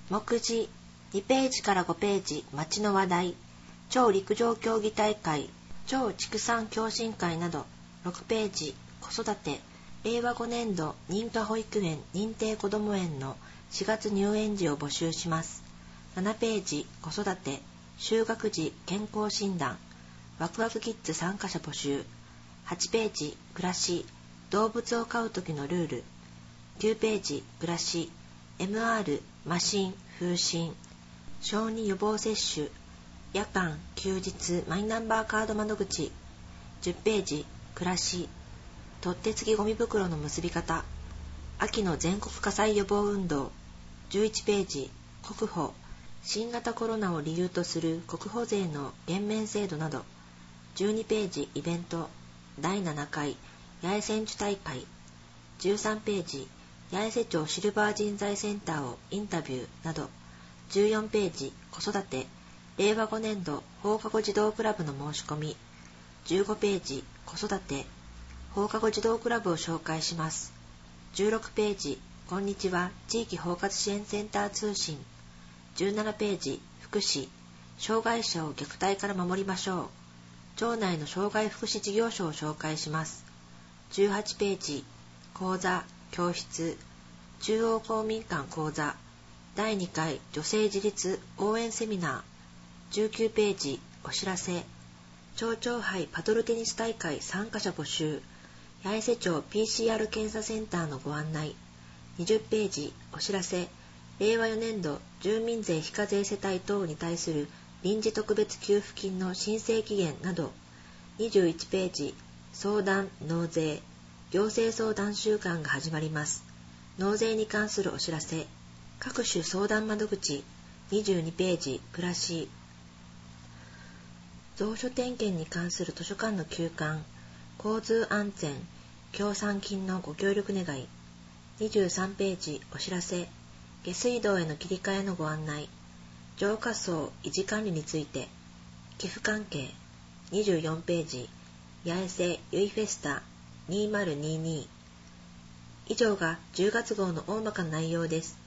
目次2ページから5ページ、町の話題、超陸上競技大会、超畜産共進会など。6ページ、子育て、令和5年度認可保育園認定こども園の4月入園時を募集します。7ページ、子育て、就学時健康診断、ワクワクキッズ参加者募集。8ページ、暮らし、動物を飼う時のルール。9ページ、暮らし、MR、麻疹、風疹、小児予防接種、夜間、休日、マイナンバーカード窓口。10ページ、暮らし、取ってつきゴミ袋の結び方、秋の全国火災予防運動。11ページ、国保、新型コロナを理由とする国保税の減免制度など。12ページ、イベント、第7回八重選手大会。13ページ、八重瀬町シルバー人材センターをインタビューなど。14ページ、子育て、令和5年度放課後児童クラブの申し込み。15ページ、子育て、放課後児童クラブを紹介します。16ページ、こんにちは、地域包括支援センター通信。17ページ、福祉、障害者を虐待から守りましょう。町内の障害福祉事業所を紹介します。18ページ、講座、教室、中央公民館講座、第2回女性自立応援セミナー。19ページ、お知らせ、町長杯パドルテニス大会参加者募集、八重瀬町 PCR 検査センターのご案内。20ページ、お知らせ、令和4年度住民税非課税世帯等に対する臨時特別給付金の申請期限など。21ページ、相談、納税、行政相談週間が始まります。納税に関するお知らせ、各種相談窓口。22ページ、暮らし、蔵書点検に関する図書館の休館、交通安全、協賛金のご協力願い。23ページ、お知らせ、下水道への切り替えのご案内、浄化槽維持管理について、寄付関係。24ページ、八重瀬ゆいフェスタ2022。以上が10月号の大まかな内容です。